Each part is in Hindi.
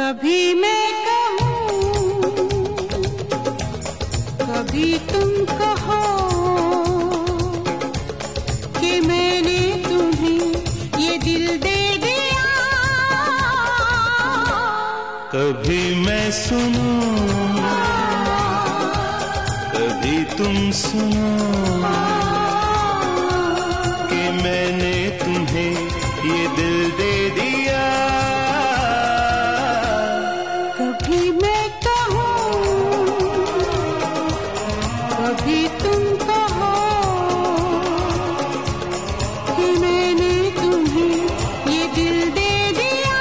कभी मैं कहूँ, कभी तुम कहो कि मैंने तुम्हें ये दिल दे दिया। कभी मैं सुनूं, कभी तुम सुनो कि मैंने तुम्हें ये दिल दे दिया। कभी मैं कहूँ, कभी तुम कहो कि मैंने तुम्हें ये दिल दे दिया।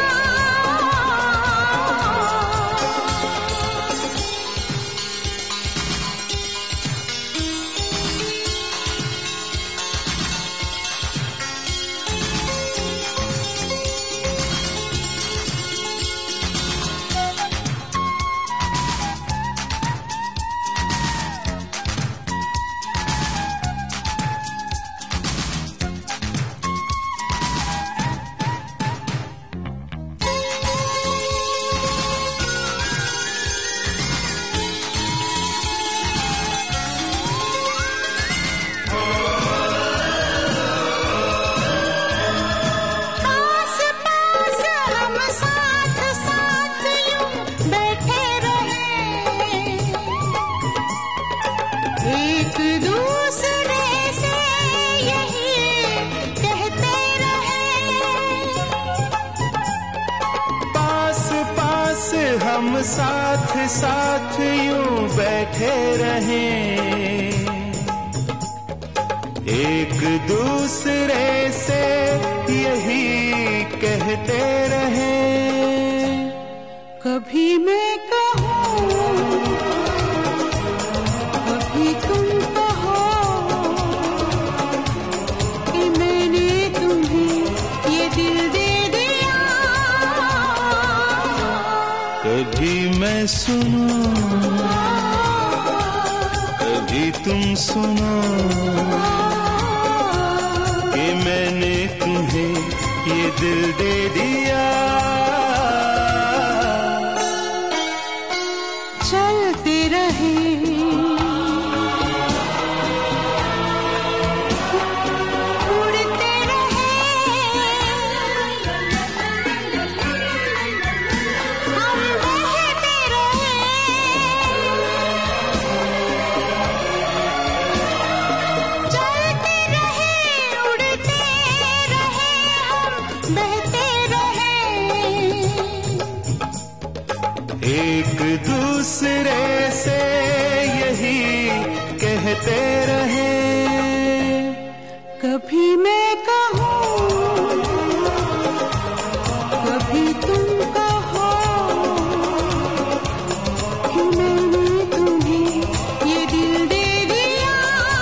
एक दूसरे से यही कहते रहे, पास पास हम साथ साथ यूं बैठे रहें, एक दूसरे से यही कहते रहें। कभी मैं कहूँ, कभी तुम कहो कि मैंने तुम्हें ये दिल दे दिया। कभी मैं सुनूं, कभी तुम सुनो कि मैंने तुम्हें ये दिल दे दिया। चलते रहे, उड़ते रहे, हम बहते रहे, चलते रहे, उड़ते रहे, हम बहते रहे, एक दूसरे से यही कहते रहे। कभी मैं कहूँ, कभी तुम कहो कि मैंने तुम्हें ये दिल दे दिया।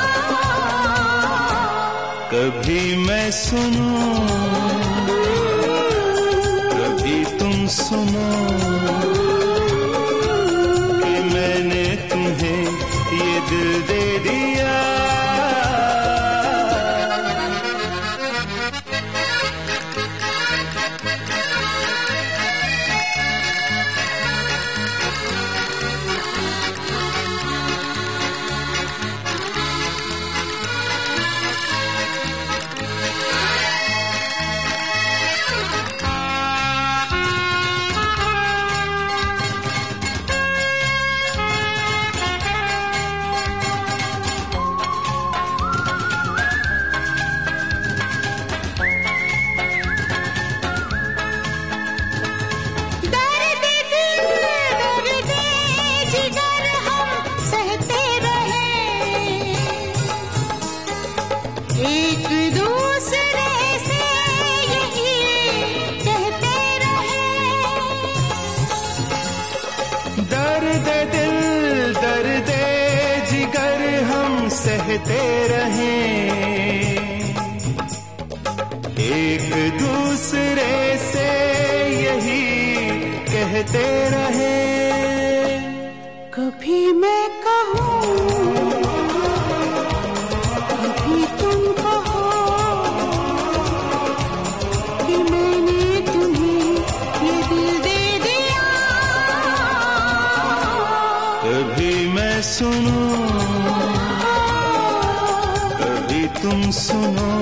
कभी मैं सुनूं, कभी तुम सुनो कि मैंने तुम्हें ये दिल दे दिया। एक दूसरे से यही कहते रहे, दर्द दिल दर्द जिगर हम सहते रहें, एक दूसरे से यही कहते रहें। कभी मैं कहूँ, कभी तुम कहो कि मैंने तुम्हें ये दिल दे दिया। तुम सुनो